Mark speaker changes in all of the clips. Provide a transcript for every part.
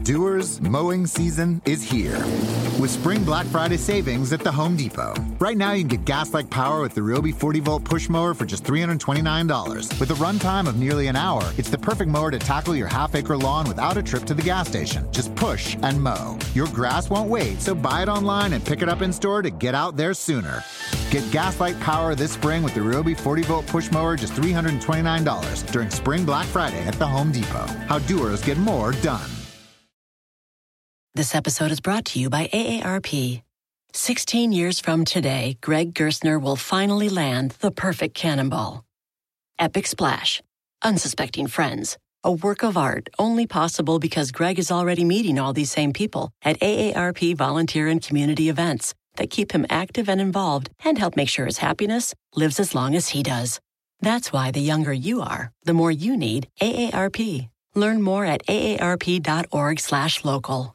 Speaker 1: Doers, mowing season is here. With Spring Black Friday savings at the Home Depot. Right now, you can get gas-like power with the Ryobi 40-volt push mower for just $329. With a runtime of nearly an hour, it's the perfect mower to tackle your half-acre lawn without a trip to the gas station. Just push and mow. Your grass won't wait, so buy it online and pick it up in-store to get out there sooner. Get gas-like power this spring with the Ryobi 40-volt push mower just $329 during Spring Black Friday at the Home Depot. How doers get more done.
Speaker 2: This episode is brought to you by AARP. 16 years from today, Greg Gerstner will finally land the perfect cannonball. Epic Splash. Unsuspecting Friends. A work of art only possible because Greg is already meeting all these same people at AARP volunteer and community events that keep him active and involved and help make sure his happiness lives as long as he does. That's why the younger you are, the more you need AARP. Learn more at aarp.org/local.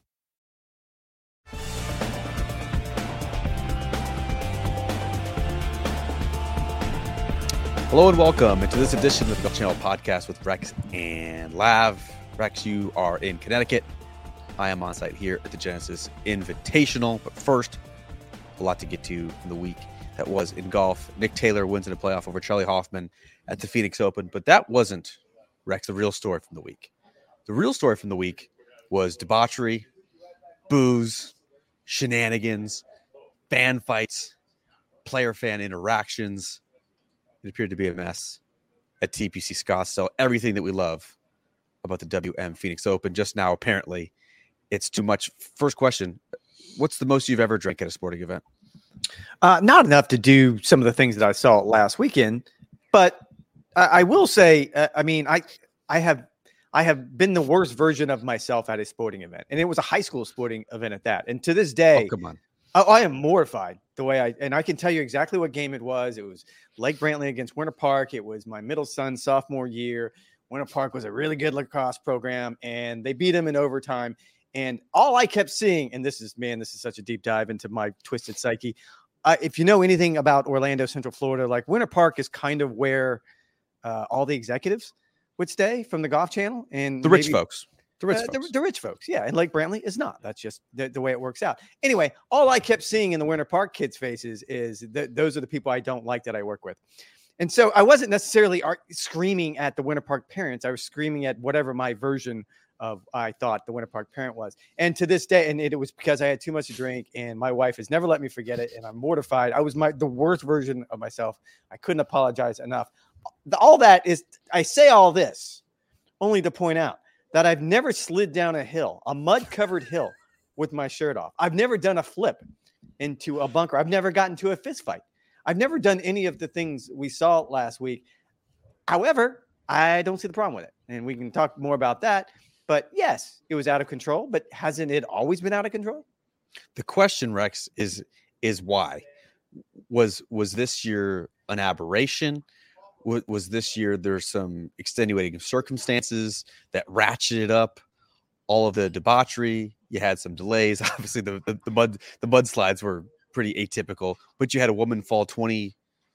Speaker 3: Hello and welcome to this edition of the Golf Channel podcast with Rex and Lav. Rex, you are in Connecticut. I am on site here at the Genesis Invitational. But first, a lot to get to in the week that was in golf. Nick Taylor wins in a playoff over Charlie Hoffman at the Phoenix Open. But that wasn't, Rex, the real story from the week. The real story from the week was debauchery, booze, shenanigans, fan fights, player-fan interactions. It appeared to be a mess at TPC Scottsdale. Everything that we love about the WM Phoenix Open. Just now, apparently, it's too much. First question, what's the most you've ever drank at a sporting event?
Speaker 4: Not enough to do some of the things that I saw last weekend, but I will say, I have been the worst version of myself at a sporting event, and it was a high school sporting event at that. And to this day,
Speaker 3: come on.
Speaker 4: I am mortified the way I can tell you exactly what game it was. It was Lake Brantley against Winter Park. It was my middle son's sophomore year. Winter Park was a really good lacrosse program, and they beat him in overtime. And all I kept seeing, and this is such a deep dive into my twisted psyche. If you know anything about Orlando, Central Florida, like Winter Park is kind of where all the executives would stay from the Golf Channel and
Speaker 3: the rich folks. The
Speaker 4: rich folks, yeah. And Lake Brantley is not. That's just the way it works out. Anyway, all I kept seeing in the Winter Park kids' faces is those are the people I don't like that I work with. And so I wasn't necessarily screaming at the Winter Park parents. I was screaming at whatever my version of I thought the Winter Park parent was. And to this day, and it was because I had too much to drink, and my wife has never let me forget it, and I'm mortified. I was the worst version of myself. I couldn't apologize enough. All that is, I say all this only to point out that I've never slid down a hill, a mud-covered hill, with my shirt off. I've never done a flip into a bunker. I've never gotten to a fist fight. I've never done any of the things we saw last week. However, I don't see the problem with it, and we can talk more about that. But yes, it was out of control, but hasn't it always been out of control?
Speaker 3: The question, Rex, is why? Was this year an aberration? Was this year there's some extenuating circumstances that ratcheted up all of the debauchery? You had some delays. Obviously, the mudslides were pretty atypical, but you had a woman fall 20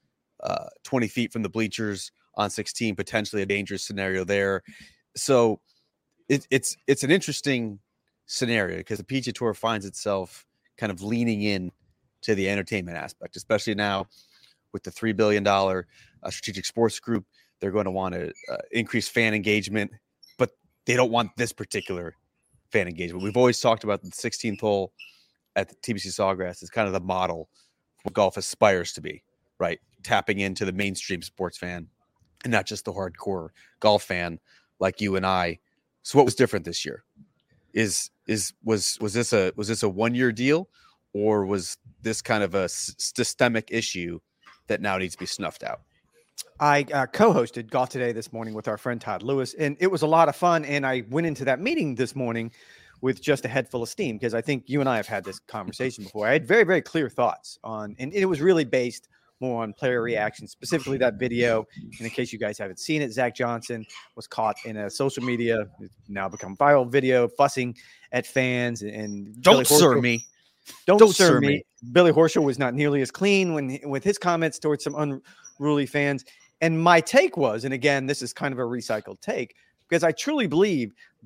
Speaker 3: feet from the bleachers on 16, potentially a dangerous scenario there. So it's an interesting scenario because the PGA Tour finds itself kind of leaning in to the entertainment aspect, especially now with the $3 billion strategic sports group. They're going to want to increase fan engagement, but they don't want this particular fan engagement. We've always talked about the 16th hole at the TPC Sawgrass is kind of the model for what golf aspires to be, right? Tapping into the mainstream sports fan and not just the hardcore golf fan like you and I. So what was different this year? Was this a 1-year deal, or was this kind of a systemic issue that now needs to be snuffed out?
Speaker 4: I co-hosted Golf Today this morning with our friend Todd Lewis, and it was a lot of fun. And I went into that meeting this morning with just a head full of steam because I think you and I have had this conversation before. I had very, very clear thoughts on, and it was really based more on player reaction, specifically that video. And in case you guys haven't seen it, Zach Johnson was caught in a social media, now become viral video, fussing at fans. And
Speaker 3: Don't sir me.
Speaker 4: Don't sir me. Billy Horschel was not nearly as clean with his comments towards some unruly fans. And my take was, and again, this is kind of a recycled take, because I truly believe that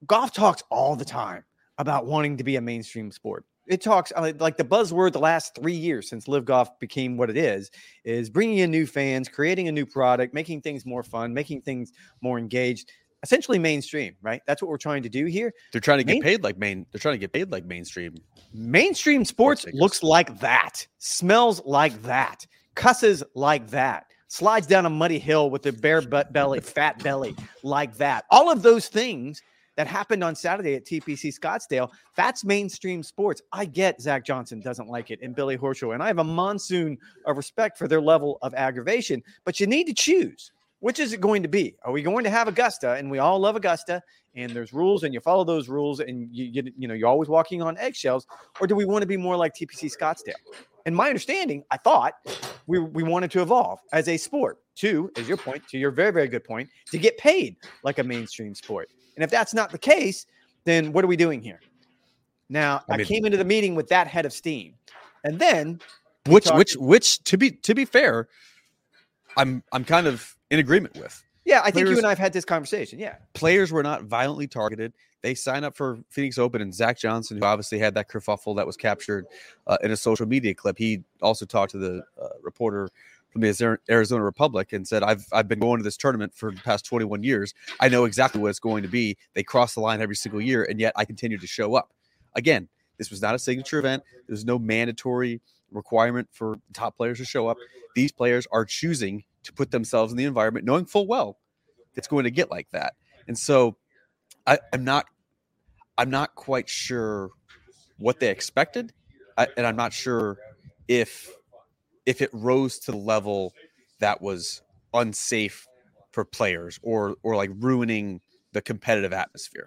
Speaker 4: golf talks all the time about wanting to be a mainstream sport. It talks like the buzzword the last 3 years since Live Golf became what it is bringing in new fans, creating a new product, making things more fun, making things more engaged, essentially mainstream, right? That's what we're trying to do here.
Speaker 3: They're trying to get paid like mainstream.
Speaker 4: Mainstream sports looks like that, smells like that, cusses like that, slides down a muddy hill with a bare belly, fat belly like that. All of those things that happened on Saturday at TPC Scottsdale, that's mainstream sports. I get Zach Johnson doesn't like it and Billy Horschel, and I have a monsoon of respect for their level of aggravation, but you need to choose. Which is it going to be? Are we going to have Augusta, and we all love Augusta, and there's rules, and you follow those rules, and you're always walking on eggshells, or do we want to be more like TPC Scottsdale? And my understanding, I thought we wanted to evolve as a sport to your very, very good point, to get paid like a mainstream sport. And if that's not the case, then what are we doing here? Now, I came into the meeting with that head of steam, and then
Speaker 3: which to be fair, I'm kind of in agreement with.
Speaker 4: Yeah, I think you and I have had this conversation. Yeah,
Speaker 3: players were not violently targeted. They signed up for Phoenix Open, and Zach Johnson, who obviously had that kerfuffle that was captured in a social media clip, he also talked to the reporter from the Arizona Republic and said, I've been going to this tournament for the past 21 years. I know exactly what it's going to be. They cross the line every single year, and yet I continue to show up. Again, this was not a signature event. There's no mandatory requirement for top players to show up. These players are choosing to put themselves in the environment, knowing full well it's going to get like that. And so I'm not quite sure what they expected, and I'm not sure if it rose to the level that was unsafe for players or like ruining the competitive atmosphere.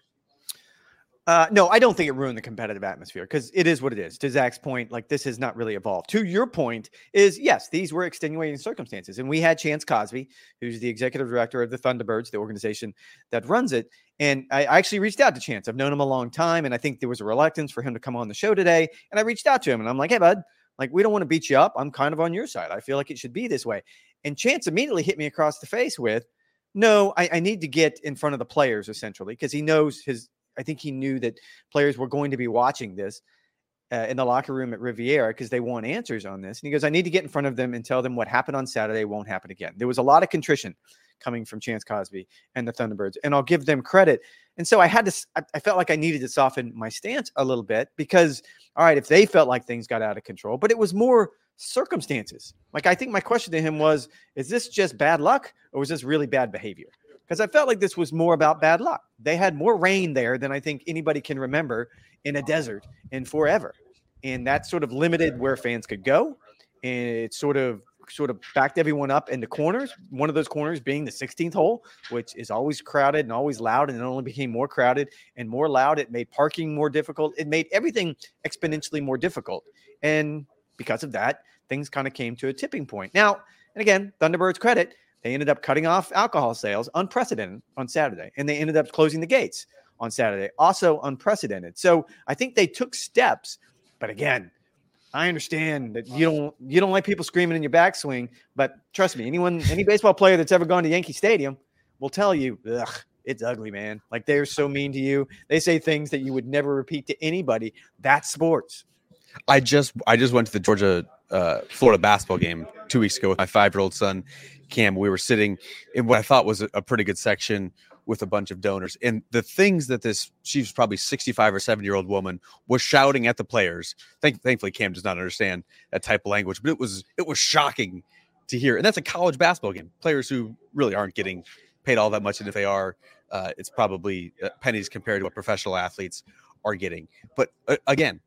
Speaker 4: No, I don't think it ruined the competitive atmosphere because it is what it is. To Zach's point, like this has not really evolved. To your point is, yes, these were extenuating circumstances. And we had Chance Cosby, who's the executive director of the Thunderbirds, the organization that runs it. And I actually reached out to Chance. I've known him a long time. And I think there was a reluctance for him to come on the show today. And I reached out to him and I'm like, hey, bud, like, we don't want to beat you up. I'm kind of on your side. I feel like it should be this way. And Chance immediately hit me across the face with, no, I need to get in front of the players essentially, because he knows I think he knew that players were going to be watching this in the locker room at Riviera because they want answers on this. And he goes, I need to get in front of them and tell them what happened on Saturday won't happen again. There was a lot of contrition coming from Chance Cosby and the Thunderbirds, and I'll give them credit. And so I felt like I needed to soften my stance a little bit because, all right, if they felt like things got out of control, but it was more circumstances. Like, I think my question to him was, is this just bad luck or was this really bad behavior? Because I felt like this was more about bad luck. They had more rain there than I think anybody can remember in a desert in forever. And that sort of limited where fans could go. And it sort of backed everyone up into corners. One of those corners being the 16th hole, which is always crowded and always loud. And it only became more crowded and more loud. It made parking more difficult. It made everything exponentially more difficult. And because of that, things kind of came to a tipping point. Now, and again, Thunderbirds credit, they ended up cutting off alcohol sales, unprecedented, on Saturday. And they ended up closing the gates on Saturday, also unprecedented. So I think they took steps. But again, I understand that you don't like people screaming in your backswing. But trust me, any baseball player that's ever gone to Yankee Stadium will tell you, it's ugly, man. Like, they're so mean to you. They say things that you would never repeat to anybody. That's sports.
Speaker 3: I just went to the Georgia Florida basketball game 2 weeks ago with my 5-year-old son, Cam. We were sitting in what I thought was a pretty good section with a bunch of donors. And the things that she was probably 65 or 70-year-old woman was shouting at the players. Thankfully, Cam does not understand that type of language, but it was shocking to hear. And that's a college basketball game. Players who really aren't getting paid all that much. And if they are, it's probably pennies compared to what professional athletes are getting. But again,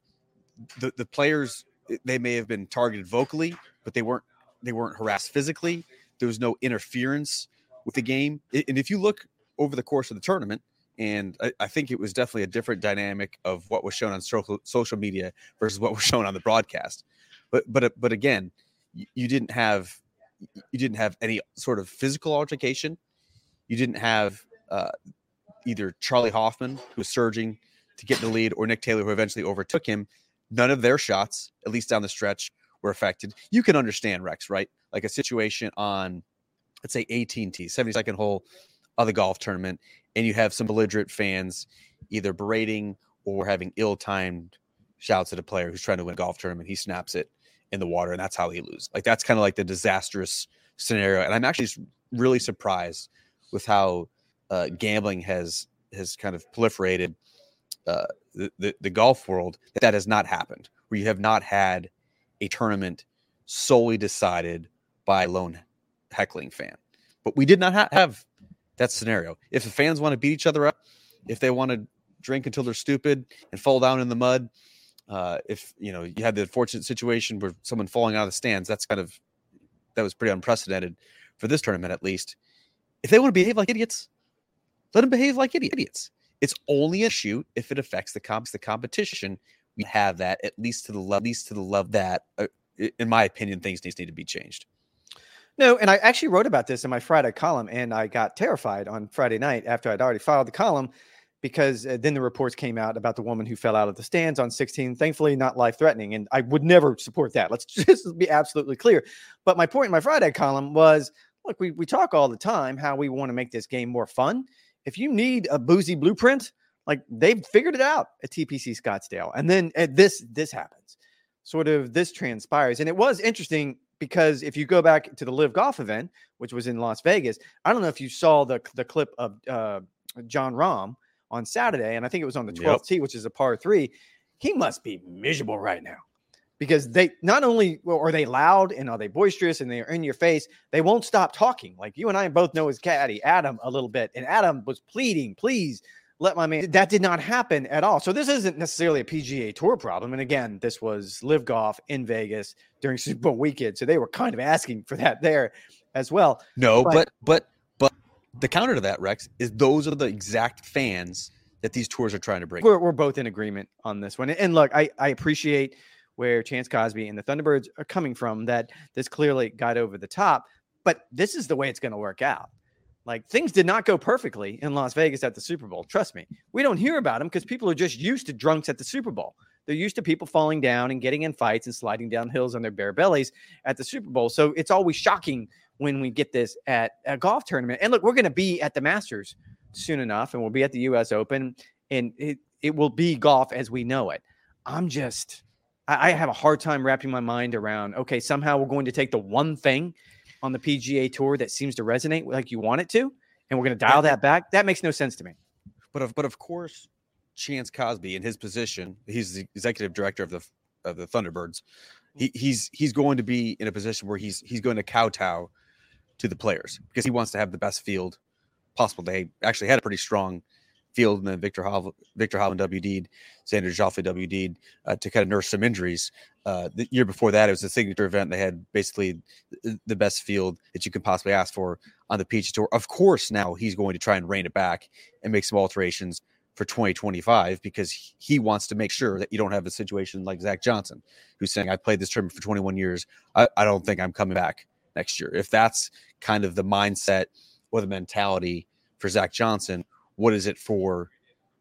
Speaker 3: the players, they may have been targeted vocally, but they weren't harassed physically. There was no interference with the game. And if you look over the course of the tournament, and I think it was definitely a different dynamic of what was shown on social media versus what was shown on the broadcast. But again, you didn't have any sort of physical altercation. You didn't have either Charlie Hoffman, who was surging to get in the lead, or Nick Taylor, who eventually overtook him. None of their shots, at least down the stretch, were affected. You can understand, Rex, right? Like a situation on, let's say, AT&T, 72nd hole of the golf tournament, and you have some belligerent fans either berating or having ill-timed shouts at a player who's trying to win a golf tournament. He snaps it in the water, and that's how he loses. Like, that's kind of like the disastrous scenario. And I'm actually really surprised with how gambling has kind of proliferated the golf world, that has not happened, where you have not had a tournament solely decided by a lone heckling fan. But we did not have that scenario. If the fans want to beat each other up, if they want to drink until they're stupid and fall down in the mud, if you had the unfortunate situation where someone falling out of the stands, that was pretty unprecedented for this tournament, at least. If they want to behave like idiots, let them behave like idiots. It's only an issue if it affects the competition. We have that at least to the level that, in my opinion, things need to be changed.
Speaker 4: No, and I actually wrote about this in my Friday column, and I got terrified on Friday night after I'd already filed the column, because then the reports came out about the woman who fell out of the stands on 16. Thankfully, not life-threatening, and I would never support that. Let's just be absolutely clear. But my point in my Friday column was, look, we talk all the time how we want to make this game more fun. If you need a boozy blueprint, like, they've figured it out at TPC Scottsdale. And then this happens. Sort of this transpires. And it was interesting because if you go back to the Live Golf event, which was in Las Vegas, I don't know if you saw the clip of Jon Rahm on Saturday, and I think it was on the 12th tee, which is a par 3. He must be miserable right now, because they not only are they loud and are they boisterous and they are in your face, they won't stop talking. Like, you and I both know his caddy, Adam, a little bit, and Adam was pleading, please let my man. That did not happen at all. So this isn't necessarily a PGA Tour problem. And again, this was Live Golf in Vegas during Super Bowl weekend, so they were kind of asking for that there as well.
Speaker 3: No, but the counter to that, Rex, is those are the exact fans that these tours are trying to bring.
Speaker 4: We're both in agreement on this one. And look, I appreciate where Chance Cosby and the Thunderbirds are coming from, that this clearly got over the top, but this is the way it's going to work out. Like, things did not go perfectly in Las Vegas at the Super Bowl. Trust me. We don't hear about them because people are just used to drunks at the Super Bowl. They're used to people falling down and getting in fights and sliding down hills on their bare bellies at the Super Bowl. So it's always shocking when we get this at a golf tournament. And look, we're going to be at the Masters soon enough, and we'll be at the U.S. Open, and it will be golf as we know it. I have a hard time wrapping my mind around, okay, somehow we're going to take the one thing on the PGA Tour that seems to resonate like you want it to, and we're going to dial that back. That makes no sense to me.
Speaker 3: But of course, Chance Cosby, in his position, he's the executive director of the Thunderbirds. He's going to be in a position where he's going to kowtow to the players because he wants to have the best field possible. They actually had a pretty strong field, and then Victor Hovland WD'd, Xander Schauffele WD'd to kind of nurse some injuries. The year before that, it was a signature event. They had basically the best field that you could possibly ask for on the PGA Tour. Of course, now he's going to try and rein it back and make some alterations for 2025 because he wants to make sure that you don't have a situation like Zach Johnson, who's saying, I played this tournament for 21 years. I don't think I'm coming back next year. If that's kind of the mindset or the mentality for Zach Johnson, what is it for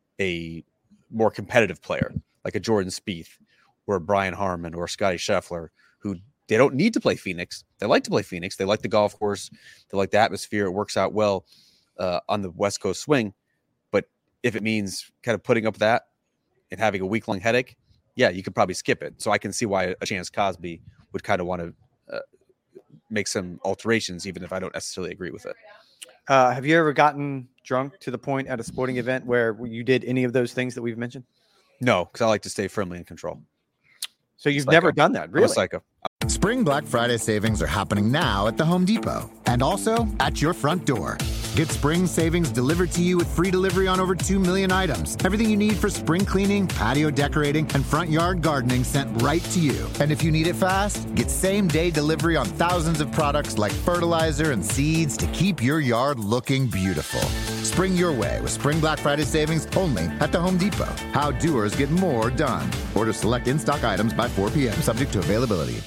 Speaker 3: a more competitive player like a Jordan Spieth or a Brian Harman or Scotty Scheffler, who they don't need to play Phoenix. They like to play Phoenix. They like the golf course. They like the atmosphere. It works out well on the West Coast swing. But if it means kind of putting up with that and having a week-long headache, yeah, you could probably skip it. So I can see why a Chance Cosby would kind of want to make some alterations, even if I don't necessarily agree with it.
Speaker 4: Have you ever gotten drunk to the point at a sporting event where you did any of those things that we've mentioned?
Speaker 3: No, because I like to stay firmly in control.
Speaker 4: So you've never done that, really?
Speaker 3: I'm a psycho.
Speaker 1: Spring Black Friday savings are happening now at the Home Depot and also at your front door. Get spring savings delivered to you with free delivery on over 2 million items. Everything you need for spring cleaning, patio decorating, and front yard gardening sent right to you. And if you need it fast, get same-day delivery on thousands of products like fertilizer and seeds to keep your yard looking beautiful. Spring your way with Spring Black Friday savings only at the Home Depot. How doers get more done. Order select in-stock items by 4 p.m. subject to availability.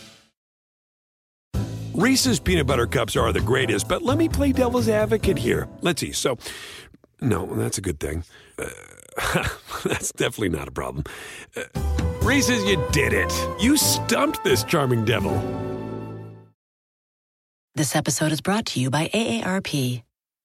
Speaker 5: Reese's Peanut Butter Cups are the greatest, but let me play devil's advocate here. Let's see. So, no, that's a good thing. That's definitely not a problem. Reese's, you did it. You stumped this charming devil.
Speaker 2: This episode is brought to you by AARP.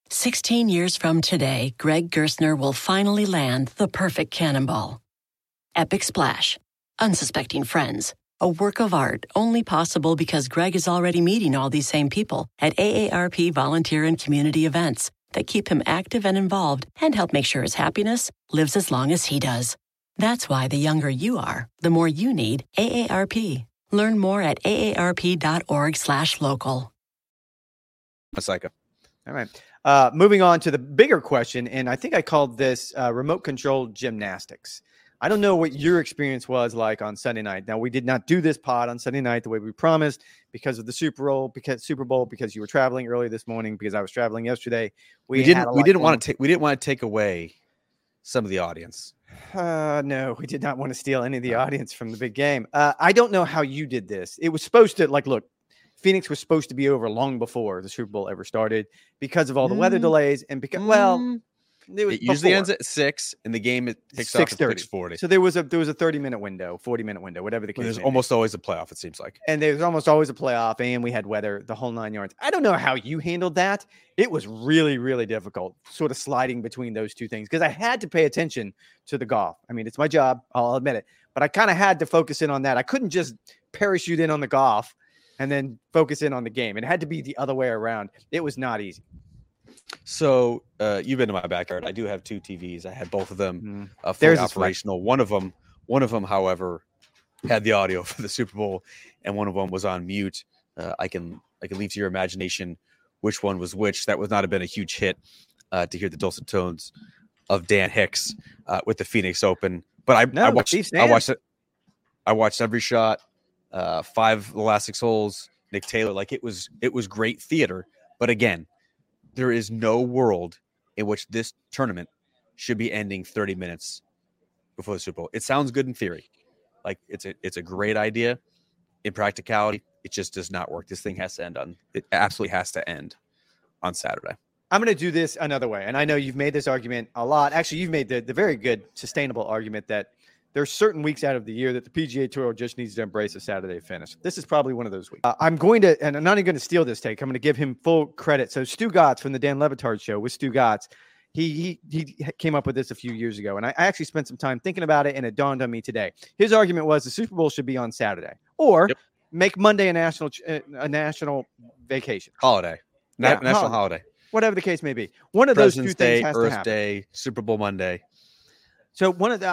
Speaker 2: 16 years from today, Greg Gerstner will finally land the perfect cannonball. Epic Splash. Unsuspecting friends. A work of art only possible because Greg is already meeting all these same people at AARP volunteer and community events that keep him active and involved and help make sure his happiness lives as long as he does. That's why the younger you are, the more you need AARP. Learn more at aarp.org/local.
Speaker 3: Psycho.
Speaker 4: All right. Moving on to the bigger question, and I think I called this remote control gymnastics. I don't know what your experience was like on Sunday night. Now, we did not do this pod on Sunday night the way we promised because of the Super Bowl, because you were traveling early this morning, because I was traveling yesterday. We didn't
Speaker 3: want to take away some of the audience.
Speaker 4: No, we did not want to steal any of the audience from the big game. I don't know how you did this. It was supposed to, look, Phoenix was supposed to be over long before the Super Bowl ever started because of all the weather delays and because, it
Speaker 3: usually ends at 6, and the game kicks off at 6:40.
Speaker 4: So there was a 30-minute window, 40-minute window, whatever the case.
Speaker 3: There's almost always a playoff, it seems like.
Speaker 4: And there's almost always a playoff, and we had weather, the whole 9 yards. I don't know how you handled that. It was really, really difficult, sort of sliding between those two things, because I had to pay attention to the golf. I mean, it's my job, I'll admit it, but I kind of had to focus in on that. I couldn't just parachute in on the golf and then focus in on the game. It had to be the other way around. It was not easy.
Speaker 3: So you've been to my backyard. I do have 2 TVs. I had both of them fully operational. One of them, however, had the audio for the Super Bowl, and one of them was on mute. I can leave to your imagination which one was which. That would not have been a huge hit to hear the dulcet tones of Dan Hicks with the Phoenix Open. But I watched every shot. 5 of the last 6 holes. Nick Taylor, it was great theater. But again, there is no world in which this tournament should be ending 30 minutes before the Super Bowl. It sounds good in theory. It's a great idea. In practicality, it just does not work. This thing has to end it absolutely has to end on Saturday.
Speaker 4: I'm going to do this another way. And I know you've made this argument a lot. Actually, you've made the very good, sustainable argument that there's certain weeks out of the year that the PGA Tour just needs to embrace a Saturday finish. This is probably one of those weeks. I'm not even going to steal this take. I'm going to give him full credit. So Stu Gatz from the Dan Le Batard Show with Stu Gatz, he came up with this a few years ago, and I actually spent some time thinking about it, and it dawned on me today. His argument was the Super Bowl should be on Saturday, or make Monday a national vacation
Speaker 3: holiday, national holiday,
Speaker 4: whatever the case may be. One of those two things has to happen.
Speaker 3: Earth Day, Super Bowl Monday.
Speaker 4: So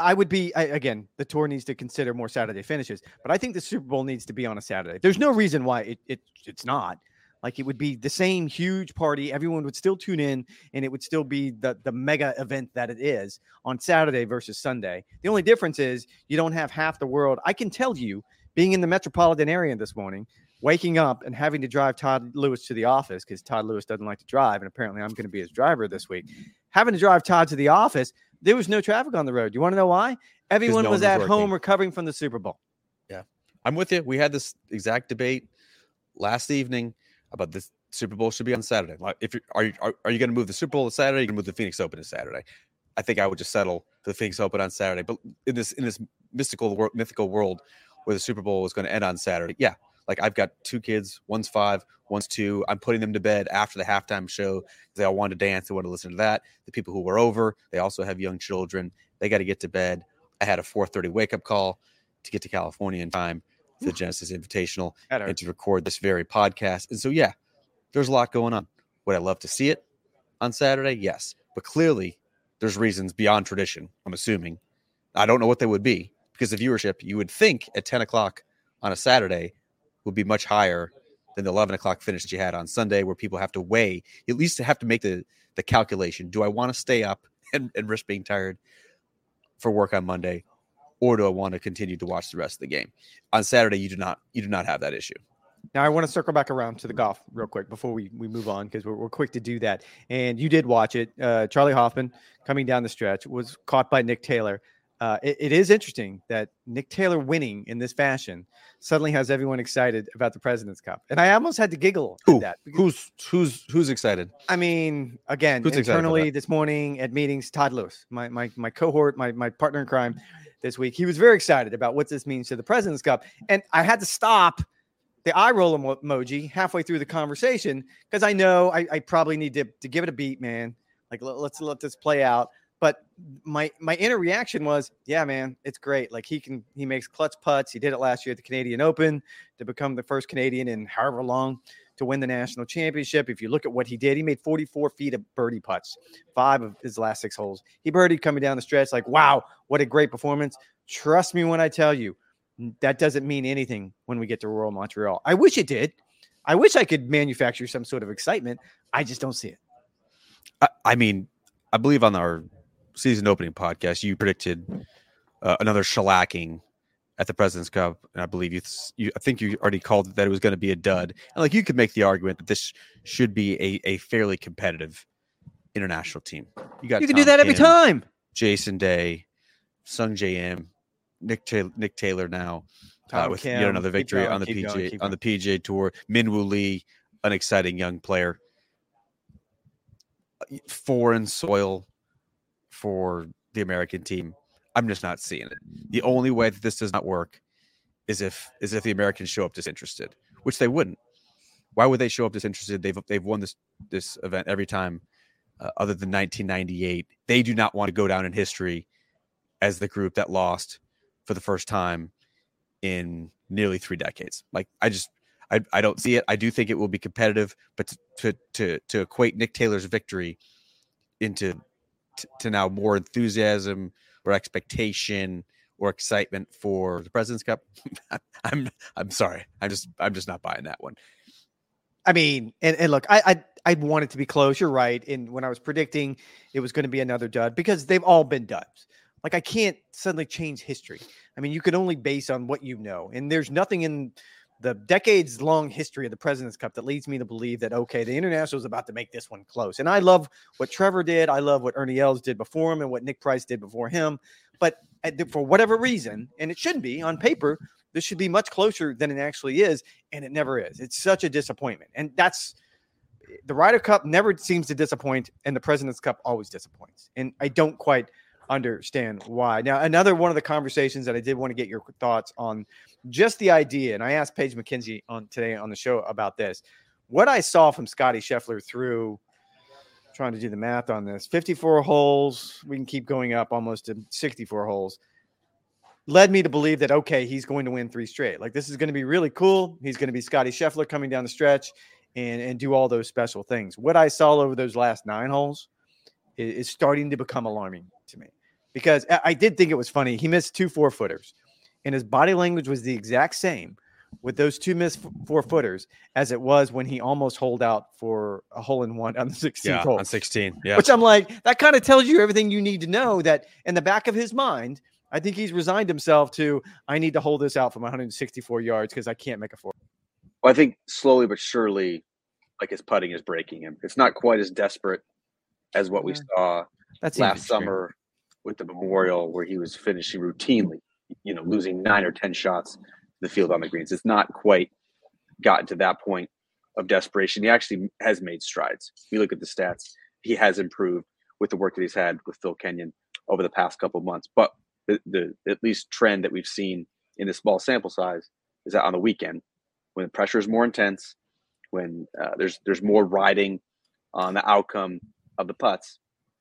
Speaker 4: the tour needs to consider more Saturday finishes, but I think the Super Bowl needs to be on a Saturday. There's no reason why it's not. It would be the same huge party. Everyone would still tune in, and it would still be the mega event that it is on Saturday versus Sunday. The only difference is you don't have half the world. I can tell you, being in the metropolitan area this morning, waking up and having to drive Todd Lewis to the office because Todd Lewis doesn't like to drive, and apparently I'm going to be his driver this week. Having to drive Todd to the office, there was no traffic on the road. You want to know why? Everyone was at home recovering from the Super Bowl.
Speaker 3: Yeah, I'm with you. We had this exact debate last evening about the Super Bowl should be on Saturday. Are you going to move the Super Bowl to Saturday? Or are you going to move the Phoenix Open to Saturday? I think I would just settle for the Phoenix Open on Saturday. But in this mythical world where the Super Bowl was going to end on Saturday, yeah. I've got 2 kids. One's 5, one's 2. I'm putting them to bed after the halftime show because they all want to dance. They want to listen to that. The people who were over, they also have young children. They got to get to bed. I had a 4:30 wake-up call to get to California in time for the Genesis Invitational and to record this very podcast. And so, yeah, there's a lot going on. Would I love to see it on Saturday? Yes. But clearly, there's reasons beyond tradition, I'm assuming. I don't know what they would be because the viewership, you would think at 10 o'clock on a Saturday would be much higher than the 11 o'clock finish that you had on Sunday, where people have to weigh, at least have to make the calculation. Do I want to stay up and risk being tired for work on Monday, or do I want to continue to watch the rest of the game? On Saturday, you do not have that issue.
Speaker 4: Now, I want to circle back around to the golf real quick before we move on, because we're quick to do that. And you did watch it. Charlie Hoffman, coming down the stretch, was caught by Nick Taylor. It is interesting that Nick Taylor winning in this fashion suddenly has everyone excited about the President's Cup, and I almost had to giggle at that.
Speaker 3: Who's excited?
Speaker 4: I mean, again, internally this morning at meetings, Todd Lewis, my cohort, my partner in crime this week, he was very excited about what this means to the President's Cup, and I had to stop the eye roll emoji halfway through the conversation because I know I probably need to give it a beat, man. Like let's let this play out. But my inner reaction was, yeah, man, it's great. Like he makes clutch putts. He did it last year at the Canadian Open to become the first Canadian in however long to win the national championship. If you look at what he did, he made 44 feet of birdie putts, 5 of his last 6 holes. He birdied coming down the stretch. Like, wow, what a great performance. Trust me when I tell you, that doesn't mean anything when we get to Royal Montreal. I wish it did. I wish I could manufacture some sort of excitement. I just don't see it.
Speaker 3: I mean, I believe on our season opening podcast, you predicted another shellacking at the President's Cup, and I believe I think you already called it that it was going to be a dud. And like you could make the argument that this should be a fairly competitive international team. You can
Speaker 4: do that every time.
Speaker 3: Jason Day, Sung J M, Nick Taylor now with yet another victory on the PGA Tour. Minwoo Lee, an exciting young player. Foreign soil for the American team. I'm just not seeing it. The only way that this does not work is if the Americans show up disinterested, which they wouldn't. Why would they show up disinterested? They've won this event every time, other than 1998. They do not want to go down in history as the group that lost for the first time in nearly 3 decades. Like I don't see it. I do think it will be competitive, but to equate Nick Taylor's victory into to now more enthusiasm or expectation or excitement for the President's Cup, I'm sorry. I'm just not buying that one.
Speaker 4: I mean, and look, I want it to be close. You're right. And when I was predicting it was going to be another dud, because they've all been duds. Like I can't suddenly change history. I mean, you can only base on what you know. And there's nothing in the decades long history of the President's Cup that leads me to believe that, okay, the International is about to make this one close. And I love what Trevor did. I love what Ernie Els did before him and what Nick Price did before him. But for whatever reason, and it shouldn't be on paper, this should be much closer than it actually is. And it never is. It's such a disappointment. And that's the Ryder Cup never seems to disappoint. And the President's Cup always disappoints. And I don't quite understand why. Now, another one of the conversations that I did want to get your thoughts on, just the idea, and I asked Paige McKenzie today on the show about this. What I saw from Scottie Scheffler through, trying to do the math on this, 54 holes, we can keep going up almost to 64 holes, led me to believe that, okay, he's going to win 3 straight. Like, this is going to be really cool. He's going to be Scottie Scheffler coming down the stretch and do all those special things. What I saw over those last 9 holes is starting to become alarming to me, because I did think it was funny. He missed 2 4-footers, and his body language was the exact same with those 2 missed 4-footers as it was when he almost holed out for a hole-in-one on the 16th hole.
Speaker 3: On 16, yeah.
Speaker 4: Which I'm like, that kind of tells you everything you need to know, that in the back of his mind, I think he's resigned himself to, I need to hold this out from 164 yards because I can't make a 4.
Speaker 6: Well, I think slowly but surely, like, his putting is breaking him. It's not quite as desperate as what we saw last summer with the Memorial, where he was finishing routinely, losing 9 or 10 shots to the field on the greens. It's not quite gotten to that point of desperation. He actually has made strides. If you look at the stats, he has improved with the work that he's had with Phil Kenyon over the past couple of months. But the at least trend that we've seen in this small sample size is that on the weekend, when the pressure is more intense, when there's more riding on the outcome of the putts,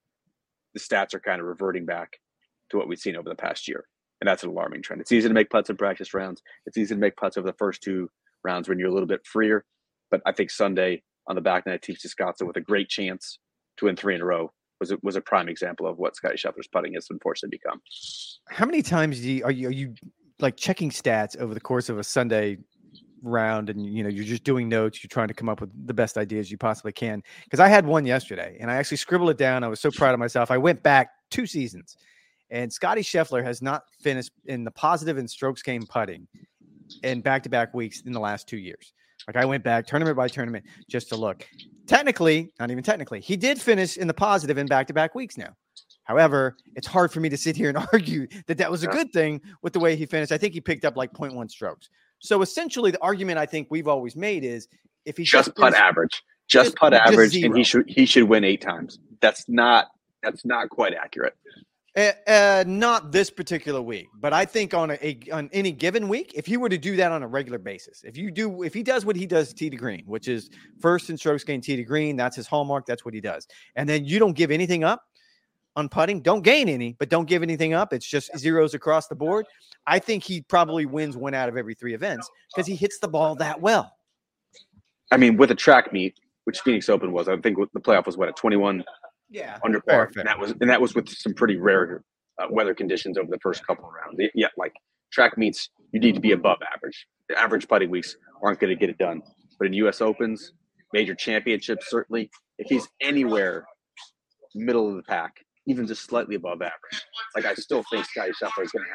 Speaker 6: the stats are kind of reverting back to what we've seen over the past year. And that's an alarming trend. It's easy to make putts in practice rounds. It's easy to make putts over the first 2 rounds when you're a little bit freer. But I think Sunday on the back nine, T.J. Scottsdale with a great chance to win 3 in a row was a prime example of what Scottie Scheffler's putting has unfortunately become.
Speaker 4: How many times are you like checking stats over the course of a Sunday round, and you're just doing notes, you're trying to come up with the best ideas you possibly can? Because I had one yesterday and I actually scribbled it down. I was so proud of myself. I went back 2 seasons, and Scottie Scheffler has not finished in the positive in strokes gained putting in back-to-back weeks in the last 2 years. Like, I went back tournament by tournament just to look. Technically, not even technically, he did finish in the positive in back-to-back weeks now. However, it's hard for me to sit here and argue that was a good thing with the way he finished. I think he picked up like 0.1 strokes. So essentially, the argument I think we've always made is, if he
Speaker 6: just putt average, and he should win 8 times. That's not quite accurate.
Speaker 4: Not this particular week, but I think on any given week, if he were to do that on a regular basis, if he does what he does tee to green, which is first in strokes gained tee to green, that's his hallmark. That's what he does. And then you don't give anything up on putting, don't gain any, but don't give anything up. It's just zeros across the board. I think he probably wins 1 out of every 3 events because he hits the ball that well.
Speaker 6: I mean, with a track meet, which Phoenix Open was, I think the playoff was at 21.
Speaker 4: Yeah,
Speaker 6: under par. And that was with some pretty rare weather conditions over the first couple of rounds. Yeah, like track meets, you need to be above average. The average putting weeks aren't going to get it done. But in U.S. Opens, major championships, certainly, if he's anywhere middle of the pack, even just slightly above average, like I still think Scottie Scheffler is going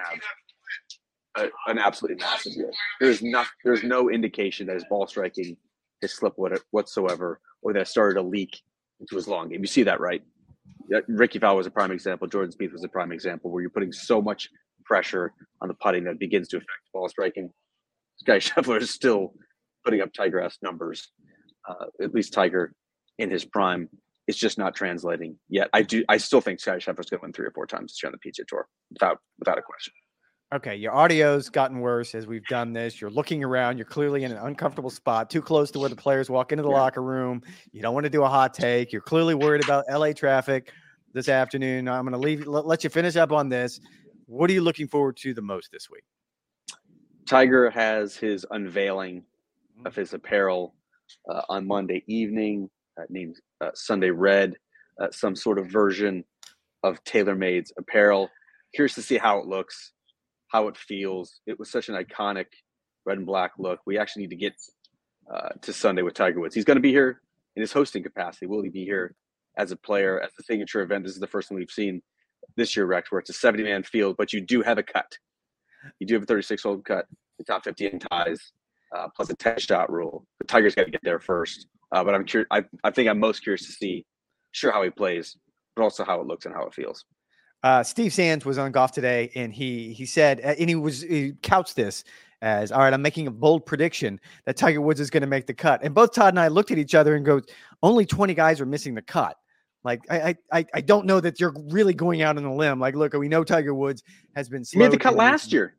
Speaker 6: to have an absolutely massive year. There's no indication that his ball striking has slipped whatsoever, or that it started to leak into his long game. You see that, right? Ricky Fowler was a prime example. Jordan Spieth was a prime example where you're putting so much pressure on the putting that begins to affect ball striking. Scottie Scheffler is still putting up Tiger-esque numbers. At least Tiger in his prime. It's just not translating yet. I still think Scottie Scheffler is going to win 3 or 4 times this year on the PGA Tour, without a question.
Speaker 4: Okay, your audio's gotten worse as we've done this. You're looking around. You're clearly in an uncomfortable spot, too close to where the players walk into the locker room. You don't want to do a hot take. You're clearly worried about LA traffic this afternoon. I'm going to let you finish up on this. What are you looking forward to the most this week?
Speaker 6: Tiger has his unveiling of his apparel on Monday evening, named Sunday Red, some sort of version of TaylorMade's apparel. Curious to see how it looks, how it feels. It was such an iconic red and black look. We actually need to get to Sunday with Tiger Woods. He's going to be here in his hosting capacity. Will he be here as a player, as a signature event? This is the first one we've seen this year, Rex, where it's a 70-man field, but you do have a cut. You do have a 36-hole cut, the top 50 in ties, plus a 10-shot rule. The Tiger's got to get there first. But I'm curious. I think I'm most curious to see, how he plays, but also how it looks and how it feels.
Speaker 4: Steve Sands was on Golf Today, and he said, and he couched this as, all right, I'm making a bold prediction that Tiger Woods is going to make the cut. And both Todd and I looked at each other and go, only 20 guys are missing the cut. Like, I don't know that you're really going out on a limb. Like, look, we know Tiger Woods has been slow.
Speaker 6: He made the cut last year.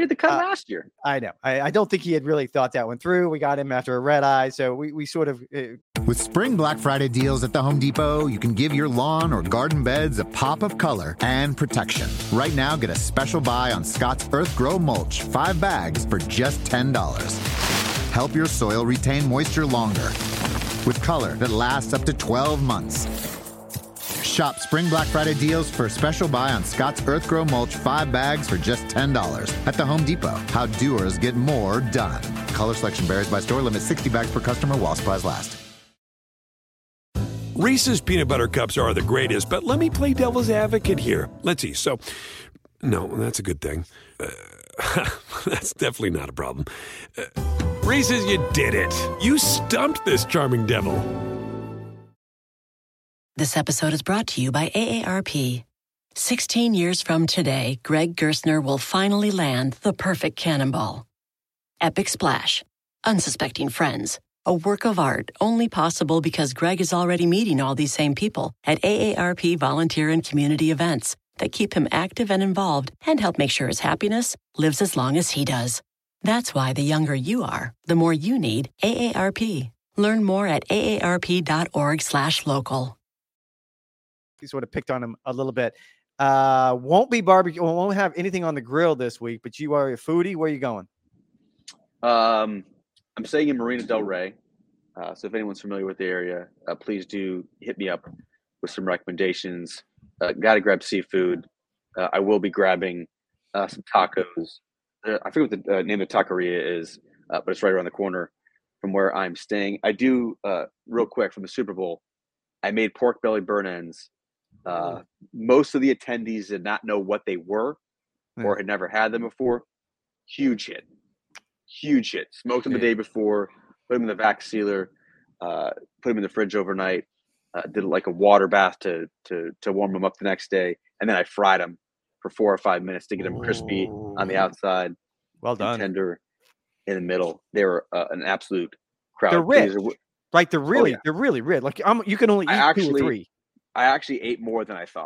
Speaker 6: I
Speaker 4: know. I don't think he had really thought that one through. We got him after a red eye. So we sort of.
Speaker 1: With Spring Black Friday deals at the Home Depot, you can give your lawn or garden beds a pop of color and protection. Right now, get a special buy on Scott's Earth Grow Mulch, 5 bags for just $10. Help your soil retain moisture longer with color that lasts up to 12 months. Shop Spring Black Friday deals for a special buy on Scott's Earth Grow Mulch, 5 bags for just $10 at the Home Depot. How doers get more done. Color selection varies by store. Limit 60 bags per customer while supplies last.
Speaker 5: Reese's peanut butter cups are the greatest, but let me play devil's advocate here. Let's see. So, no, that's a good thing. That's definitely not a problem. Reese's, you did it. You stumped this charming devil.
Speaker 2: This episode is brought to you by AARP. 16 years from today, Greg Gerstner will finally land the perfect cannonball. Epic Splash. Unsuspecting friends. A work of art only possible because Greg is already meeting all these same people at AARP volunteer and community events that keep him active and involved and help make sure his happiness lives as long as he does. That's why the younger you are, the more you need AARP. Learn more at aarp.org/local.
Speaker 4: He sort of picked on him a little bit. Won't be barbecue. Won't have anything on the grill this week, but you are a foodie. Where are you going?
Speaker 6: I'm staying in Marina Del Rey. So if anyone's familiar with the area, please do hit me up with some recommendations. Got to grab seafood. I will be grabbing some tacos. I forget what the name of the taqueria is, but it's right around the corner from where I'm staying. I do, real quick, from the Super Bowl, I made pork belly burn ends. Most of the attendees did not know what they were or had never had them before. Huge hit. Smoked them the day before, put them in the vac sealer, put them in the fridge overnight, did like a water bath to warm them up the next day. And then I fried them for 4 or 5 minutes to get them crispy on the outside.
Speaker 4: Well done.
Speaker 6: Tender in the middle. They were an absolute crowd.
Speaker 4: They're rich. Like they're really rich. Like you can only eat 2 or 3.
Speaker 6: I actually ate more than I thought.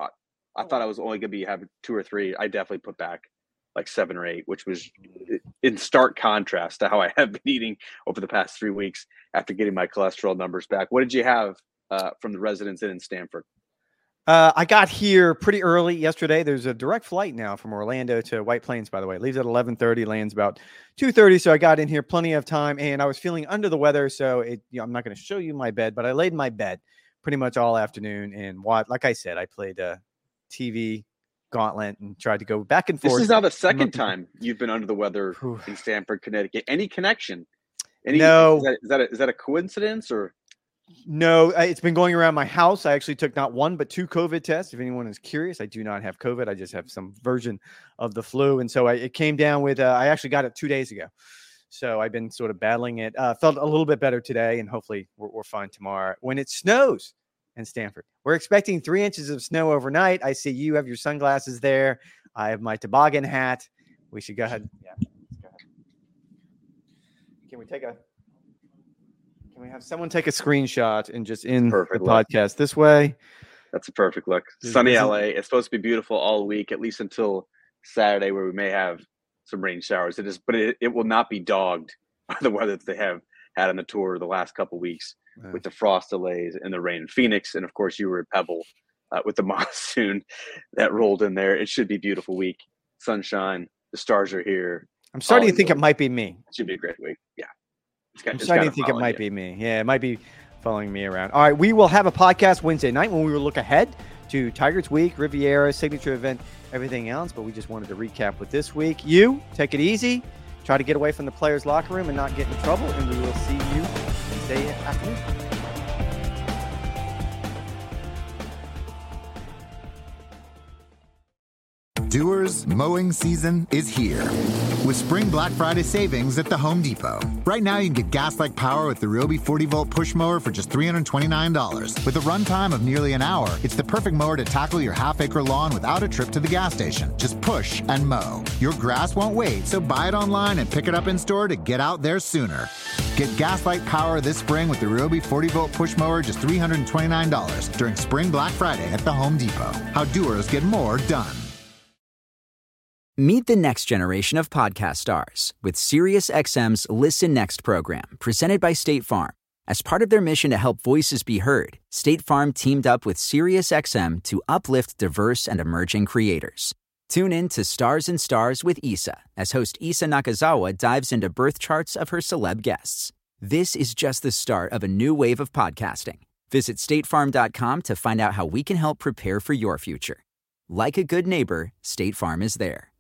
Speaker 6: I thought I was only going to be having 2 or 3. I definitely put back like 7 or 8, which was in stark contrast to how I have been eating over the past 3 weeks after getting my cholesterol numbers back. What did you have from the residence in Stamford?
Speaker 4: I got here pretty early yesterday. There's a direct flight now from Orlando to White Plains, by the way. It leaves at 11:30, lands about 2:30. So I got in here plenty of time, and I was feeling under the weather. So I'm not going to show you my bed, but I laid in my bed pretty much all afternoon. And like I said, I played a TV gauntlet and tried to go back and forth.
Speaker 6: This is now the second time you've been under the weather in Stamford, Connecticut. Any connection?
Speaker 4: No.
Speaker 6: Is that a coincidence or?
Speaker 4: No, it's been going around my house. I actually took not 1, but 2 COVID tests. If anyone is curious, I do not have COVID. I just have some version of the flu. And so it came down with, I actually got it 2 days ago. So I've been sort of battling it. Felt a little bit better today, and hopefully we're fine tomorrow when it snows in Stamford. We're expecting 3 inches of snow overnight. I see you have your sunglasses there. I have my toboggan hat. We should go ahead. Yeah, let's go ahead. Can we have someone take a screenshot and just in
Speaker 6: perfect
Speaker 4: the podcast this way?
Speaker 6: That's a perfect look. Sunny LA. It's supposed to be beautiful all week, at least until Saturday, where we may have some rain showers. But it will not be dogged by the weather that they have had on the tour the last couple of weeks with the frost delays and the rain in Phoenix. And of course, you were at Pebble with the monsoon that rolled in there. It should be a beautiful week. Sunshine. The stars are here.
Speaker 4: I'm starting to think it might be me.
Speaker 6: It should be a great week. Yeah.
Speaker 4: I'm starting to think it might be me. Yeah, it might be following me around. All right, we will have a podcast Wednesday night when we will look ahead to Tigers Week, Riviera, signature event, everything else. But we just wanted to recap with this week. You take it easy. Try to get away from the players' locker room and not get in trouble. And we will see you Wednesday afternoon.
Speaker 1: Doers, mowing season is here. With Spring Black Friday savings at the Home Depot. Right now, you can get gas-like power with the Ryobi 40-volt push mower for just $329. With a runtime of nearly an hour, it's the perfect mower to tackle your half-acre lawn without a trip to the gas station. Just push and mow. Your grass won't wait, so buy it online and pick it up in-store to get out there sooner. Get gas-like power this spring with the Ryobi 40-volt push mower just $329 during Spring Black Friday at the Home Depot. How doers get more done.
Speaker 7: Meet the next generation of podcast stars with SiriusXM's Listen Next program, presented by State Farm. As part of their mission to help voices be heard, State Farm teamed up with SiriusXM to uplift diverse and emerging creators. Tune in to Stars and Stars with Issa, as host Issa Nakazawa dives into birth charts of her celeb guests. This is just the start of a new wave of podcasting. Visit statefarm.com to find out how we can help prepare for your future. Like a good neighbor, State Farm is there.